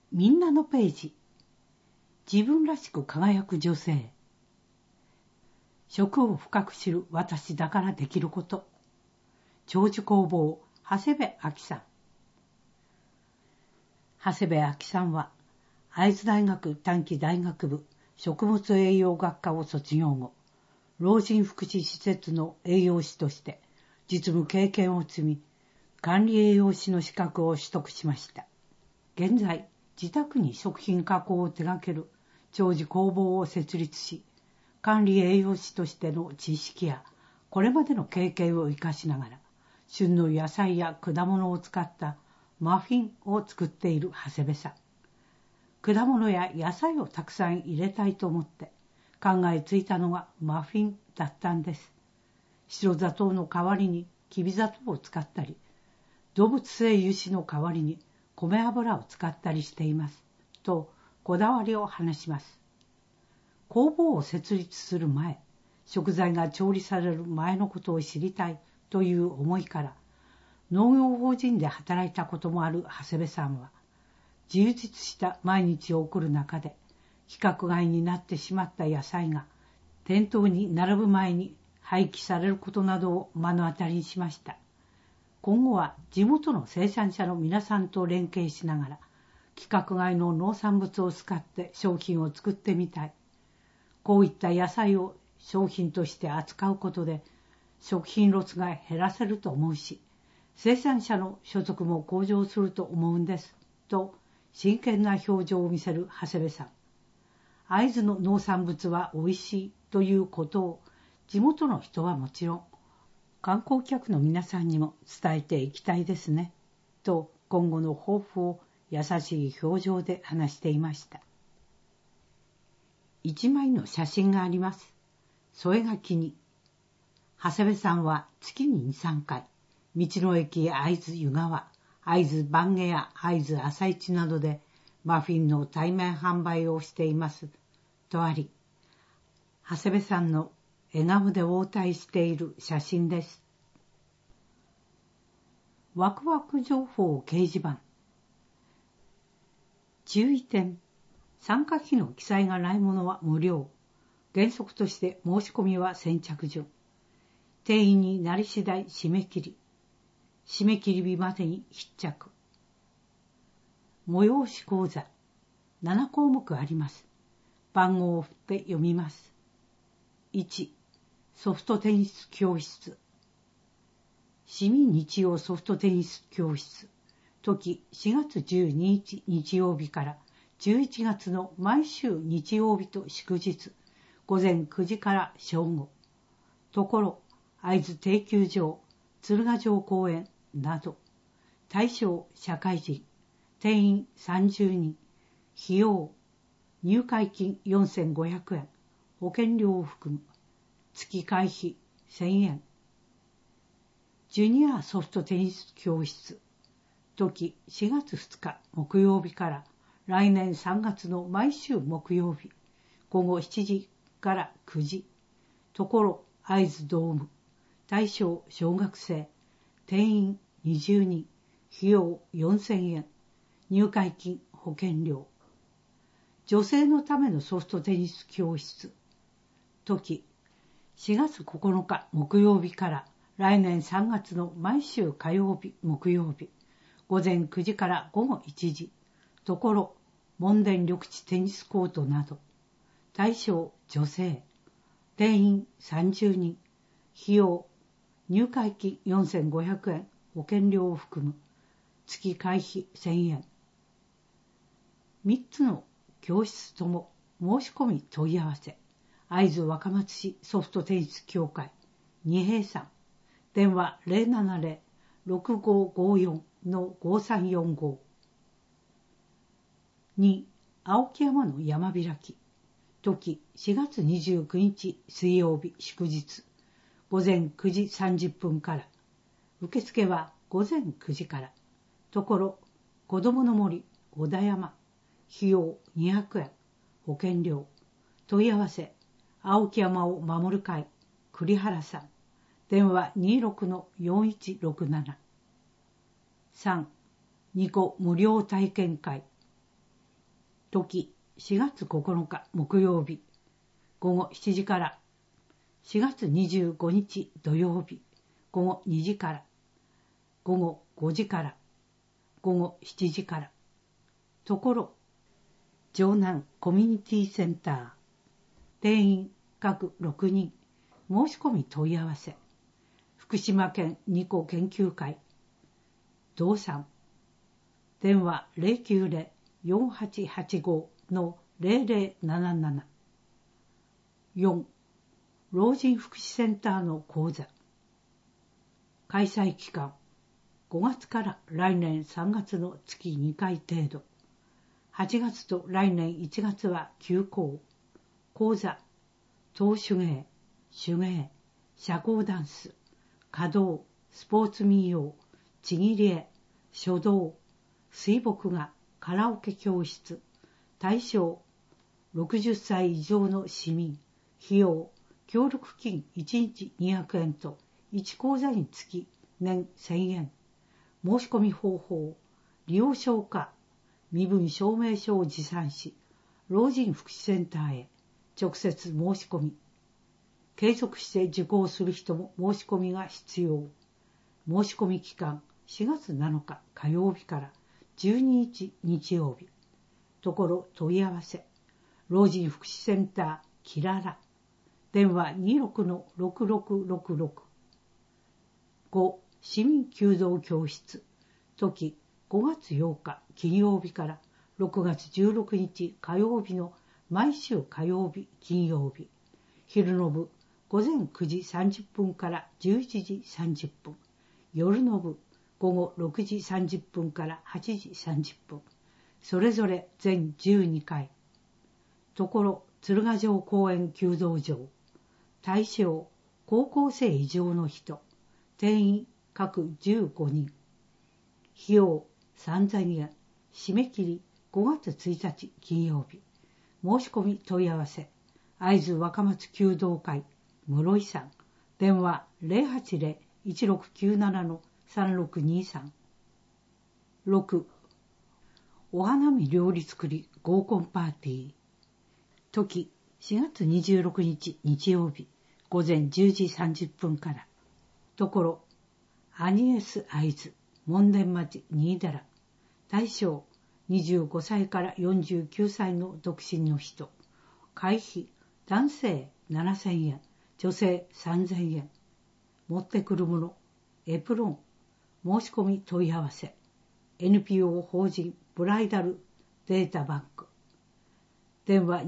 みんなのページ。自分らしく輝く女性。食を深く知る私だからできること。長寿工房、長谷部亜紀さん。長谷部亜紀さんは、会津大学短期大学部食物栄養学科を卒業後、老人福祉施設の栄養士として実務経験を積み、管理栄養士の資格を取得しました。現在、自宅に食品加工を手掛ける長寿工房を設立し、管理栄養士としての知識やこれまでの経験を生かしながら、旬の野菜や果物を使ったマフィンを作っている長谷部さん。果物や野菜をたくさん入れたいと思って考えついたのがマフィンだったんです。白砂糖の代わりにきび砂糖を使ったり、動物性油脂の代わりに米油を使ったりしています。とこだわりを話します。工房を設立する前、食材が調理される前のことを知りたいという思いから、農業法人で働いたこともある長谷部さんは、充実した毎日を送る中で、規格外になってしまった野菜が店頭に並ぶ前に廃棄されることなどを目の当たりにしました。今後は地元の生産者の皆さんと連携しながら、規格外の農産物を使って商品を作ってみたい。こういった野菜を商品として扱うことで、食品ロスが減らせると思うし、生産者の所得も向上すると思うんです。と、真剣な表情を見せる長谷部さん。会津の農産物は美味しいということを、地元の人はもちろん、観光客の皆さんにも伝えていきたいですね。と、今後の抱負を優しい表情で話していました。一枚の写真があります。添え書きに。長谷部さんは月に 2,3 回、道の駅会津湯川、会津番下や会津朝市などでマフィンの対面販売をしています。とあり、長谷部さんの笑顔で応対している写真です。ワクワク情報掲示板。注意点。参加費の記載がないものは無料。原則として申し込みは先着順。定員になり次第締め切り。締め切り日までに必着。催し講座。7項目あります。番号を振って読みます。1、ソフトテニス教室。市民日曜ソフトテニス教室。時4月12日日曜日から11月の毎週日曜日と祝日、午前9時から正午。ところ、会津定休場、鶴ヶ城公園など。対象社会人、定員30人。費用、入会金4,500円。保険料を含む。月会費1,000円。ジュニアソフトテニス教室。時4月2日木曜日から来年3月の毎週木曜日、午後7時から9時。ところ、会津ドーム。対象小学生。定員20人。費用4,000円。入会金保険料。女性のためのソフトテニス教室。時4月9日木曜日から来年3月の毎週火曜日木曜日、午前9時から午後1時。ところ、門田緑地テニスコートなど。対象女性。定員30人。費用、入会金4,500円。保険料を含む。月会費1,000円。3つの教室とも申し込み問い合わせ。会津若松市ソフトテニス協会二平さん。電話 070-6554-5345。2、青木山の山開き。時4月29日水曜日祝日。午前9時30分から。受付は午前9時から。ところ、子どもの森小田山。費用200円。保険料。問い合わせ。青木山を守る会栗原さん。電話 26-4167。3、2個無料体験会。 時4月9日木曜日午後7時から、4月25日土曜日午後2時から、午後5時から、午後7時から。ところ、城南コミュニティセンター。定員各6人。申し込み問い合わせ。福島県二湖研究会。道産。電話 090-4885-0077。4. 老人福祉センターの講座。開催期間5月から来年3月の月2回程度。8月と来年1月は休講。講座、陶手芸、手芸、社交ダンス、華道、スポーツ民謡、ちぎり絵、書道、水墨画、カラオケ教室、対象、60歳以上の市民、費用、協力金1日200円と1講座につき年1000円。申し込み方法、利用証か、身分証明書を持参し、老人福祉センターへ直接申し込み。継続して受講する人も申し込みが必要。申し込み期間4月7日火曜日から12日日曜日。ところ問い合わせ。老人福祉センターキララ。電話 26-6666。5. 市民弓道教室。時5月8日金曜日から6月16日火曜日の毎週火曜日金曜日。昼の部午前9時30分から11時30分。夜の部午後6時30分から8時30分。それぞれ全12回。ところ鶴ヶ城公園弓道場。対象高校生以上の人。定員各15人。費用3000円。締め切り5月1日金曜日。申し込み問い合わせ。会津若松弓道会室井さん。電話 080-1697-3623。6. お花見料理作り合コンパーティー。時4月26日日曜日午前10時30分から。ところアニエス会津門前町新寺。対象25歳から49歳の独身の人。会費男性7000円、女性3000円。持ってくるもの、エプロン。申し込み問い合わせ。NPO 法人ブライダルデータバンク。電話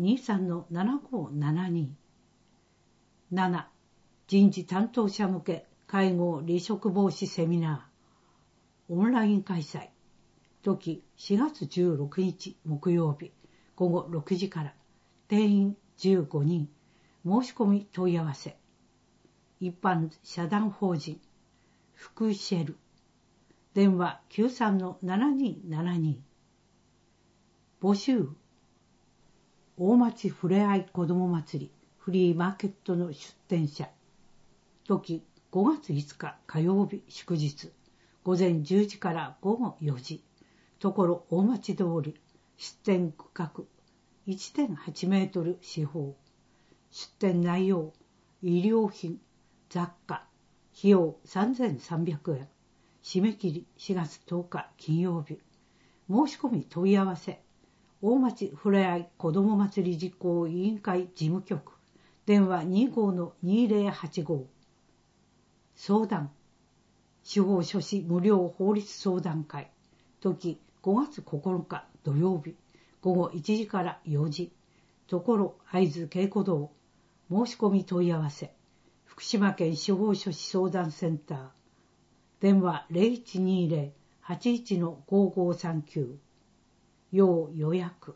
23-7572。7. 人事担当者向け介護離職防止セミナー。オンライン開催。時4月16日木曜日午後6時から。定員15人。申し込み問い合わせ。一般社団法人フクシェル。電話 93-7272。募集。大町ふれあい子ども祭りフリーマーケットの出店者。時5月5日火曜日祝日。午前10時から午後4時。ところ大町通り。出店区画 1.8 メートル四方。出店内容、衣料品、雑貨。費用3300円。締め切り4月10日金曜日。申し込み問い合わせ。大町ふれあい子ども祭り実行委員会事務局。電話 25-2085。相談。司法書士無料法律相談会。時5月9日土曜日。午後1時から4時。ところ会津稽古堂。申し込み問い合わせ。福島県司法書士相談センター。電話 0120-81-5539。要予約。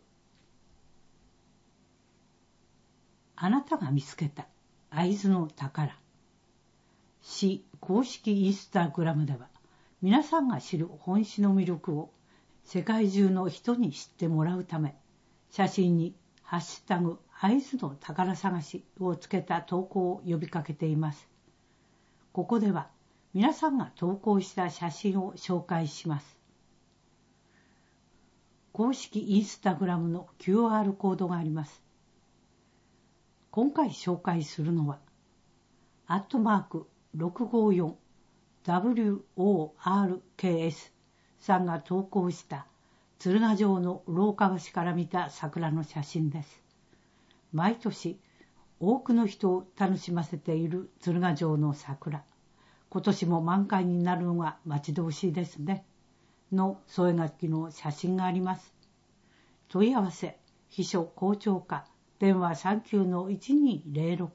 あなたが見つけた会津の宝。市公式インスタグラムでは、皆さんが知る本市の魅力を世界中の人に知ってもらうため、写真にハッシュタグ会津の宝探しをつけた投稿を呼びかけています。ここでは皆さんが投稿した写真を紹介します。 公式インスタグラムの QR コードがあります。今回紹介するのは、@654WORKS さんが投稿した鶴ヶ城の廊下橋から見た桜の写真です。毎年多くの人を楽しませている鶴ヶ城の桜。今年も満開になるのが待ち遠しいですね。の添え書きの写真があります。問い合わせ、秘書校長課、電話 39-1206。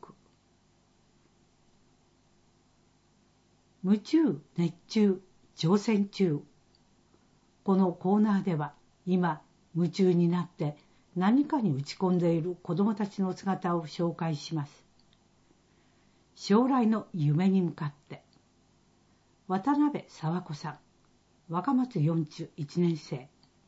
夢中、熱中、乗船中。このコーナーでは今夢中になって何かに打ち込んでいる子どもたちの姿を紹介します。将来の夢に向かって。渡辺佐和子さん、若松4中1年生。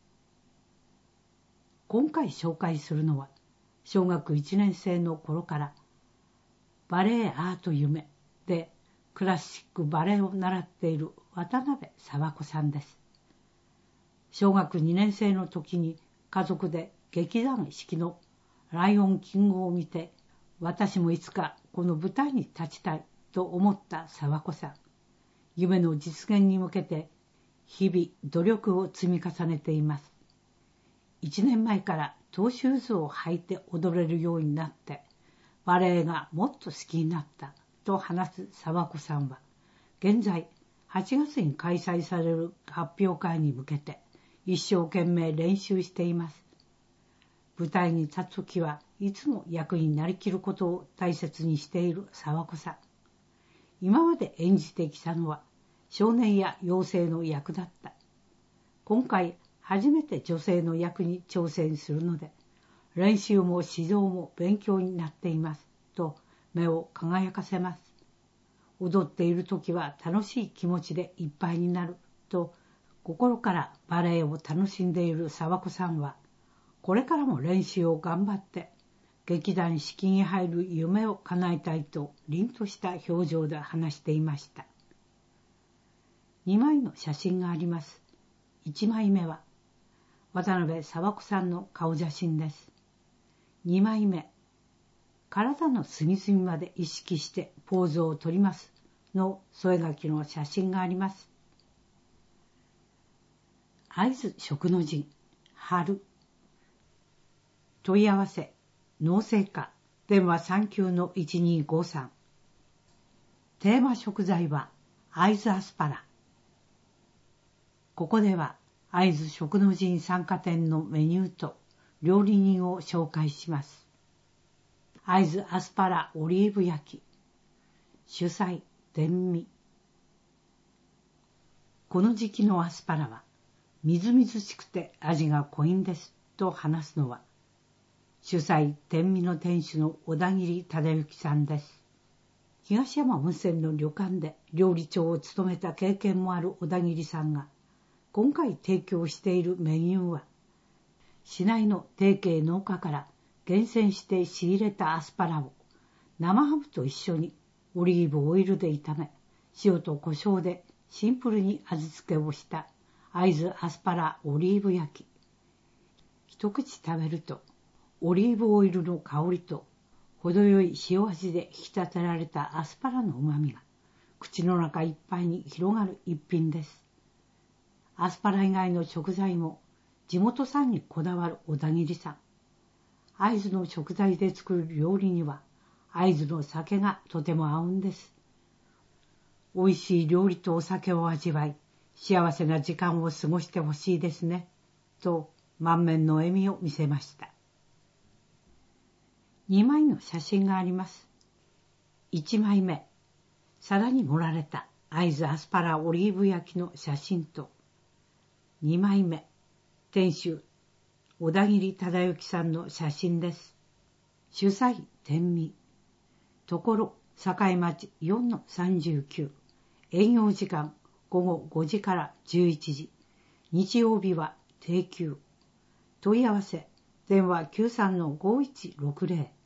今回紹介するのは、小学1年生の頃からバレエアート夢でクラシックバレエを習っている渡辺佐和子さんです。小学2年生の時に家族で劇団四季のライオンキングを見て、私もいつかこの舞台に立ちたいと思った佐和子さん。夢の実現に向けて日々努力を積み重ねています。1年前からトーシューズを履いて踊れるようになって、バレエがもっと好きになったと話す佐和子さんは、現在8月に開催される発表会に向けて一生懸命練習しています。舞台に立つときはいつも役になりきることを大切にしている佐和子さん。今まで演じてきたのは少年や妖精の役だった。今回初めて女性の役に挑戦するので、練習も指導も勉強になっていますと目を輝かせます。踊っているときは楽しい気持ちでいっぱいになると心からバレエを楽しんでいる佐和子さんは、これからも練習を頑張って劇団四季に入る夢を叶えたいと凛とした表情で話していました。2枚の写真があります。1枚目は渡辺佐和子さんの顔写真です。2枚目、体の隅々まで意識してポーズをとりますの添え書きの写真があります。会津食の陣、春。問い合わせ、農政課、電話 39-1253。テーマ食材は会津アスパラ。ここでは会津食の陣参加店のメニューと料理人を紹介します。会津アスパラオリーブ焼き。主菜、天味。この時期のアスパラはみずみずしくて味が濃いんですと話すのは、主菜天味の店主の小田切忠之さんです。東山温泉の旅館で料理長を務めた経験もある小田切さんが、今回提供しているメニューは、市内の提携農家から厳選して仕入れたアスパラを生ハムと一緒にオリーブオイルで炒め、塩と胡椒でシンプルに味付けをした会津アスパラオリーブ焼き。一口食べるとオリーブオイルの香りと程よい塩味で引き立てられたアスパラの旨みが口の中いっぱいに広がる一品です。アスパラ以外の食材も地元産にこだわる小田切さん。会津の食材で作る料理には会津の酒がとても合うんです。美味しい料理とお酒を味わい、幸せな時間を過ごしてほしいですね、と満面の笑みを見せました。2枚の写真があります。1枚目、皿に盛られた会津アスパラオリーブ焼きの写真と、2枚目、店主小田切忠之さんの写真です。主菜天味。ところ境町 4-39。営業時間午後5時から11時。日曜日は定休。問い合わせ電話 93-5160。